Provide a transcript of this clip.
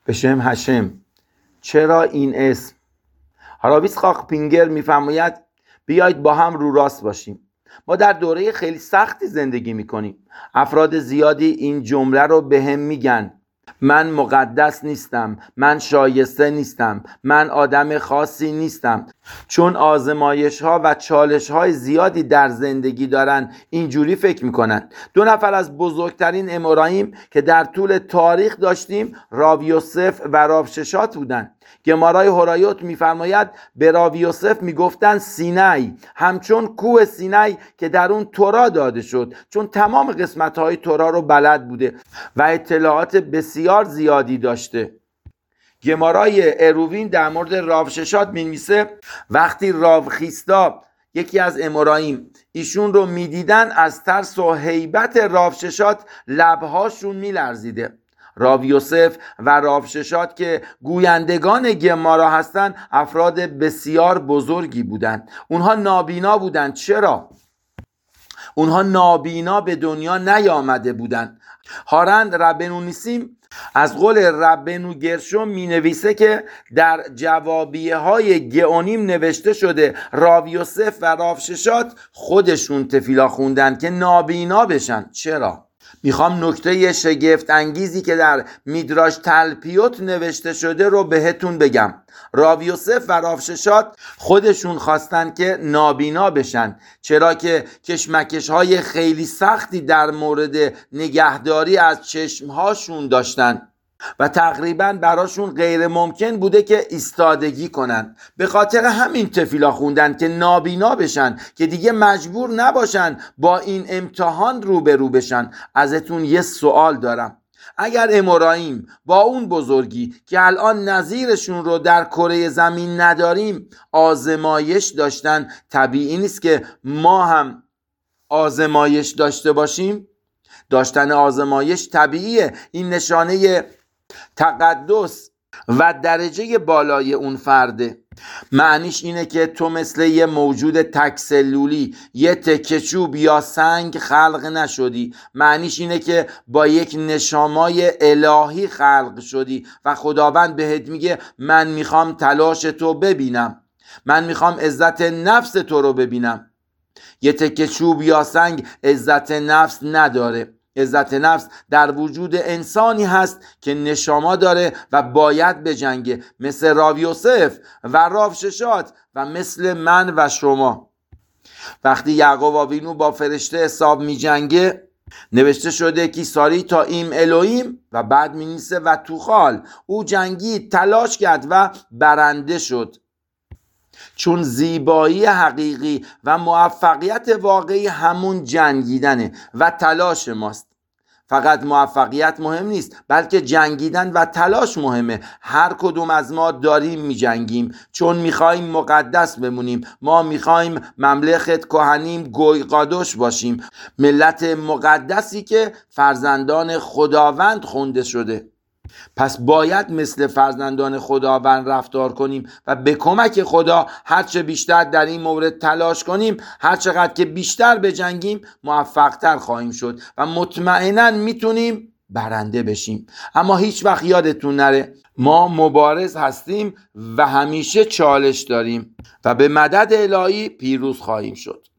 به شم هشم. چرا این اسم؟ هاراویتس خاخپینگر میفرماید بیایید با هم رو راست باشیم. ما در دوره خیلی سختی زندگی میکنیم. افراد زیادی این جمله رو به هم میگن: من مقدس نیستم، من شایسته نیستم، من آدم خاصی نیستم. چون آزمایش ها و چالش های زیادی در زندگی دارن اینجوری فکر میکنن. 2 نفر از بزرگترین امورایم که در طول تاریخ داشتیم راو یوسف و راو ششات بودن. گمارای هرایوت میفرماید به راو یوسف میگفتن سینای، همچون کوه سینای که در اون تورا داده شد، چون تمام قسمت های تورا رو بلد بوده و اطلاعات بسیار زیادی داشته. گمارای اروین در مورد راو ششات می‌نویسه وقتی راو خیستا یکی از امورایم ایشون رو میدیدن از ترس و هیبت راو ششات لبهاشون میلرزیده. راو یوسف و راو ششات که گویندگان گمارا هستن افراد بسیار بزرگی بودند. اونها نابینا بودند. چرا؟ اونها نابینا به دنیا نیامده بودند. هارند ربنو نیسیم از قول ربنو گرشم می نویسه که در جوابیه های گئونیم نوشته شده راو یوسف و راو ششات خودشون تفیلا خوندن که نابینا بشن. چرا؟ میخوام نکته شگفت انگیزی که در میدراش تلپیوت نوشته شده رو بهتون بگم. راو یوسف و راو ششات خودشون خواستن که نابینا بشن، چرا که کشمکش های خیلی سختی در مورد نگهداری از چشمهاشون داشتن و تقریبا براشون غیر ممکن بوده که ایستادگی کنن. به خاطر همین تفیلا خوندن که نابینا بشن، که دیگه مجبور نباشن با این امتحان روبرو بشن. ازتون یه سوال دارم: اگر امورایم با اون بزرگی که الان نظیرشون رو در کره زمین نداریم آزمایش داشتن، طبیعی نیست که ما هم آزمایش داشته باشیم؟ داشتن آزمایش طبیعیه. این نشانه تقدس و درجه بالای اون فرده. معنیش اینه که تو مثل یه موجود تکسلولی، یه تکه چوب یا سنگ خلق نشدی. معنیش اینه که با یک نشامای الهی خلق شدی و خداوند بهت میگه من میخوام تلاش تو ببینم، من میخوام عزت نفس تو رو ببینم. یه تکه چوب یا سنگ عزت نفس نداره. عزت نفس در وجود انسانی هست که نشاما داره و باید بجنگه، مثل راو یوسف و راو ششات و مثل من و شما. وقتی یعقوب آوینو با فرشته حساب می جنگه نوشته شده که ساری تا ایم الوهیم و بعد می نیسه و توخال. او جنگید، تلاش کرد و برنده شد، چون زیبایی حقیقی و موفقیت واقعی همون جنگیدنه و تلاش ماست. فقط موفقیت مهم نیست، بلکه جنگیدن و تلاش مهمه. هر کدوم از ما داریم می جنگیم چون میخوایم مقدس بمونیم. ما میخوایم مملکت کهنیم گویقادوش باشیم، ملت مقدسی که فرزندان خداوند خونده شده. پس باید مثل فرزندان خداوند رفتار کنیم و به کمک خدا هرچه بیشتر در این مورد تلاش کنیم، هرچقدر که بیشتر بجنگیم موفقتر خواهیم شد و مطمئنا میتونیم برنده بشیم. اما هیچ وقت یادتون نره ما مبارز هستیم و همیشه چالش داریم و به مدد الهی پیروز خواهیم شد.